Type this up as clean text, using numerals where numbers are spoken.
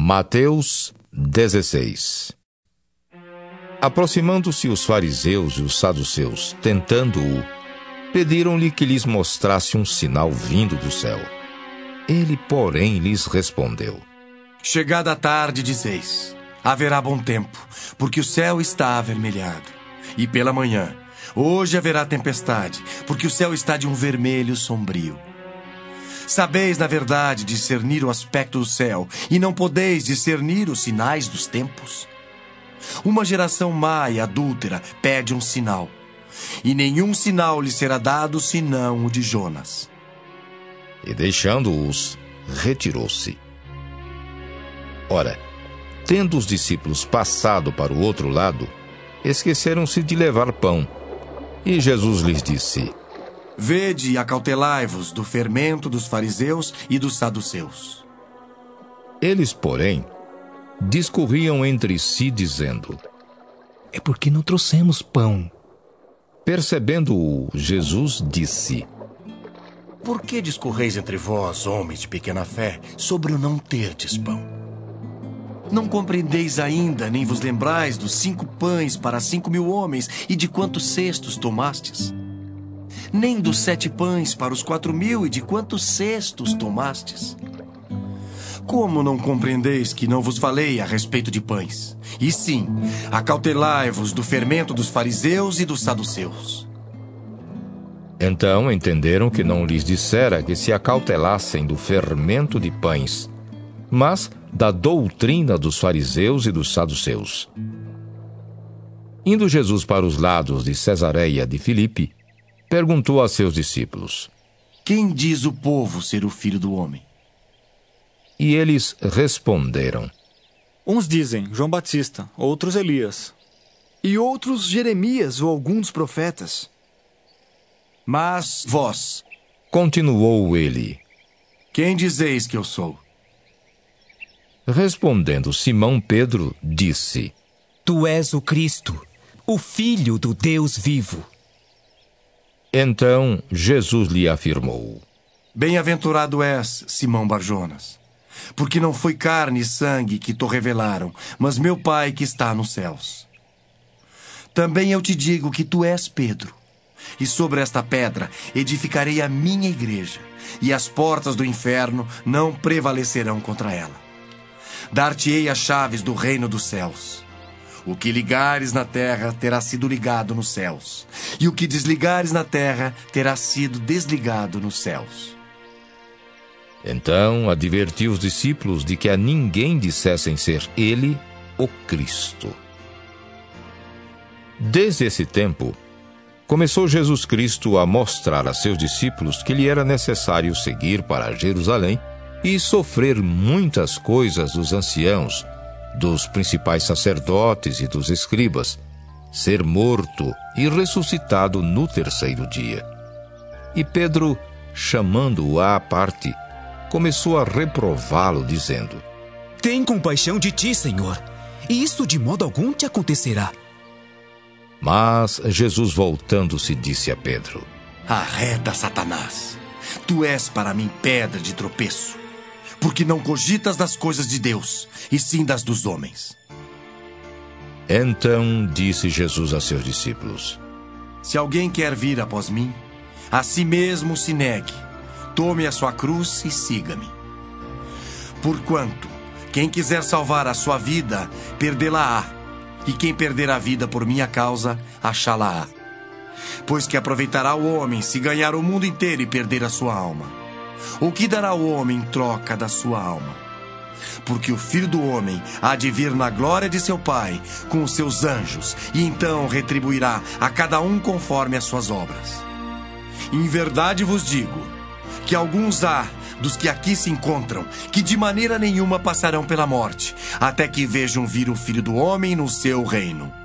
Mateus 16. Aproximando-se os fariseus e os saduceus, tentando-o, pediram-lhe que lhes mostrasse um sinal vindo do céu. Ele, porém, lhes respondeu: Chegada a tarde, dizeis, haverá bom tempo, porque o céu está avermelhado. E pela manhã, hoje haverá tempestade, porque o céu está de um vermelho sombrio. Sabeis, na verdade, discernir o aspecto do céu, e não podeis discernir os sinais dos tempos? Uma geração má e adúltera pede um sinal, e nenhum sinal lhe será dado senão o de Jonas. E deixando-os, retirou-se. Ora, tendo os discípulos passado para o outro lado, esqueceram-se de levar pão. E Jesus lhes disse: Vede e acautelai-vos do fermento dos fariseus e dos saduceus. Eles, porém, discorriam entre si, dizendo: É porque não trouxemos pão. Percebendo-o, Jesus disse: Por que discorreis entre vós, homens de pequena fé, sobre o não terdes pão? Não compreendeis ainda, nem vos lembrais dos 5 pães para 5.000 homens e de quantos cestos tomastes? Nem dos 7 pães para os 4.000 e de quantos cestos tomastes? Como não compreendeis que não vos falei a respeito de pães? E sim, acautelai-vos do fermento dos fariseus e dos saduceus. Então entenderam que não lhes dissera que se acautelassem do fermento de pães, mas da doutrina dos fariseus e dos saduceus. Indo Jesus para os lados de Cesareia de Filipe, perguntou a seus discípulos: Quem diz o povo ser o Filho do Homem? E eles responderam: Uns dizem João Batista, outros Elias. E outros Jeremias ou algum dos profetas. Mas vós, continuou ele, quem dizeis que eu sou? Respondendo Simão Pedro, disse: Tu és o Cristo, o Filho do Deus vivo. Então Jesus lhe afirmou: Bem-aventurado és, Simão Barjonas, porque não foi carne e sangue que te revelaram, mas meu Pai que está nos céus. Também eu te digo que tu és Pedro, e sobre esta pedra edificarei a minha igreja, e as portas do inferno não prevalecerão contra ela. Dar-te-ei as chaves do reino dos céus. O que ligares na terra terá sido ligado nos céus, e o que desligares na terra terá sido desligado nos céus. Então advertiu os discípulos de que a ninguém dissessem ser ele o Cristo. Desde esse tempo, começou Jesus Cristo a mostrar a seus discípulos que lhe era necessário seguir para Jerusalém e sofrer muitas coisas dos anciãos, dos principais sacerdotes e dos escribas, ser morto e ressuscitado no 3º dia. E Pedro, chamando-o à parte, começou a reprová-lo, dizendo: Tem compaixão de ti, Senhor, e isto de modo algum te acontecerá. Mas Jesus, voltando-se, disse a Pedro: Arreda, Satanás! Tu és para mim pedra de tropeço, porque não cogitas das coisas de Deus, e sim das dos homens. Então disse Jesus a seus discípulos: Se alguém quer vir após mim, a si mesmo se negue, tome a sua cruz e siga-me. Porquanto, quem quiser salvar a sua vida, perdê-la-á, e quem perder a vida por minha causa, achá-la-á. Pois que aproveitará o homem se ganhar o mundo inteiro e perder a sua alma? O que dará o homem em troca da sua alma? Porque o Filho do Homem há de vir na glória de seu Pai com os seus anjos, e então retribuirá a cada um conforme as suas obras. Em verdade vos digo que alguns há dos que aqui se encontram que de maneira nenhuma passarão pela morte, até que vejam vir o Filho do Homem no seu reino.